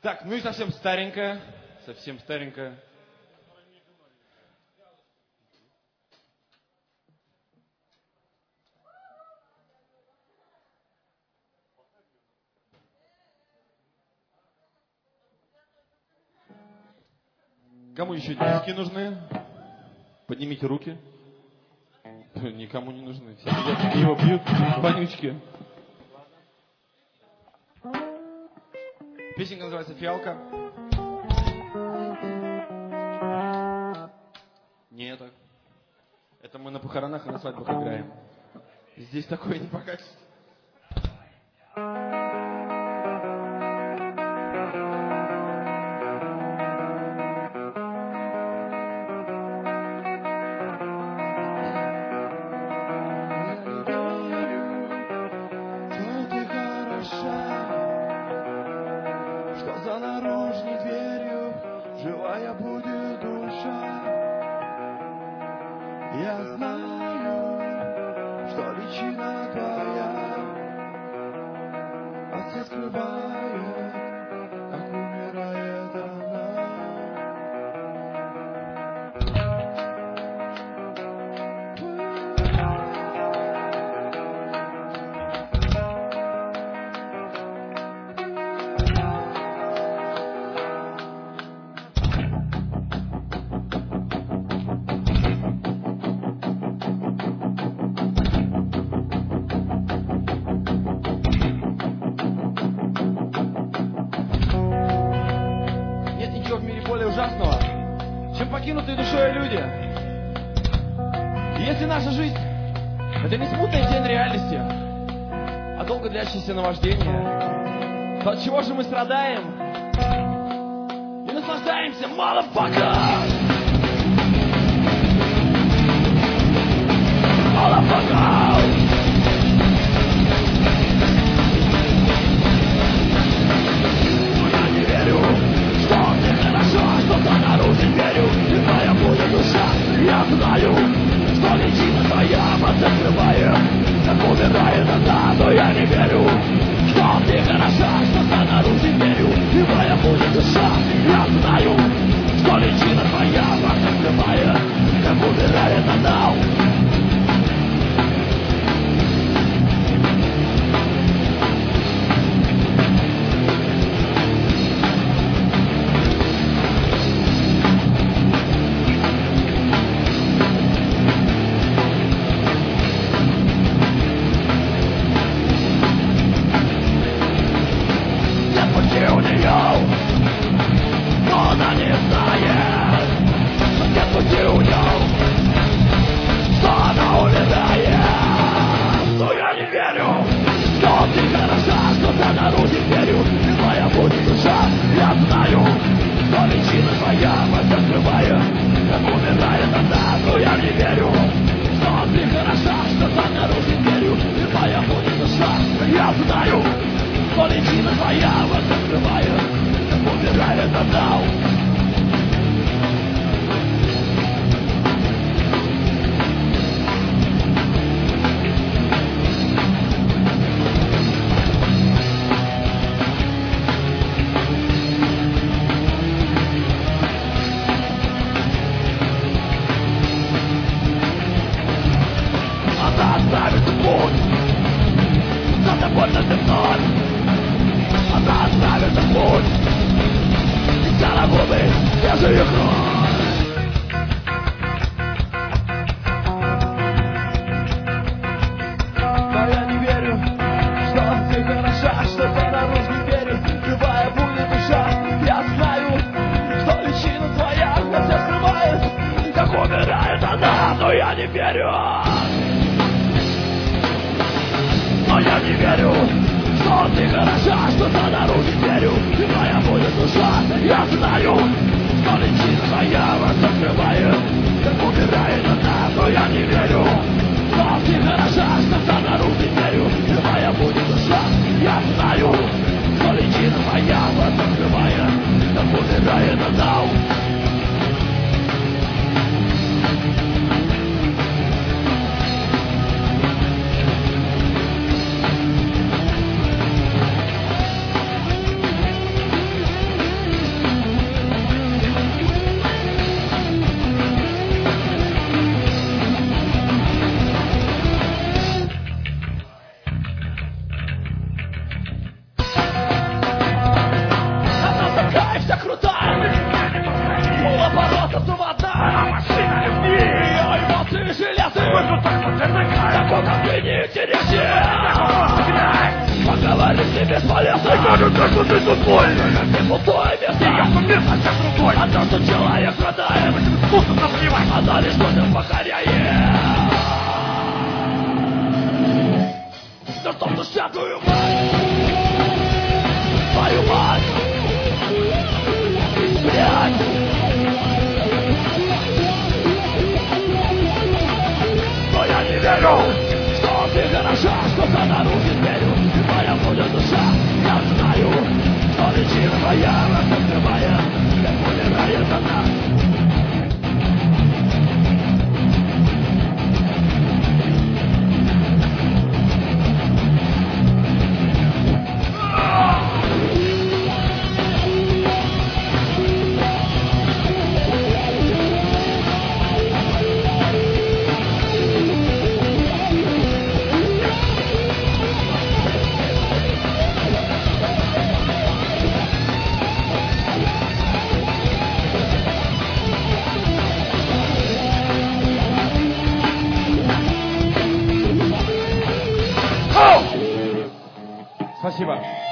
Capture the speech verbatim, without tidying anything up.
Так, ну и совсем старенькая. Совсем старенькая. Кому еще диски нужны? Поднимите руки. Никому не нужны. Все сидят, пиво пьют, вонючки. Песенка называется «Фиалка». Нет, это мы на похоронах и на свадьбах играем. Здесь такое не покатится. Наваждение. То, от чего же мы страдаем и наслаждаемся, motherfucker! Motherfucker! Но я не верю, что мне хорошо, что снаружи верю, и твоя будет душа. Я знаю, что личина твоя подзакрывает, как умирает она, но я не верю. Что ты хороша, что снаружи верю, и моя будет душа. Я знаю, что личина твоя вас закрывает, как умирает она. ты тупой, ты пустой место. Я сумею совсем другой. А то, что человек страдает, вкусом насливать. Она лишь что-то покоряет. За что душа твою мать, твою мать, блядь. Но я не верю, что ты хороша, что ты нарушит верю. Твоя будет душа, я знаю, что личина моя раскрывая, как умирает она. Спасибо.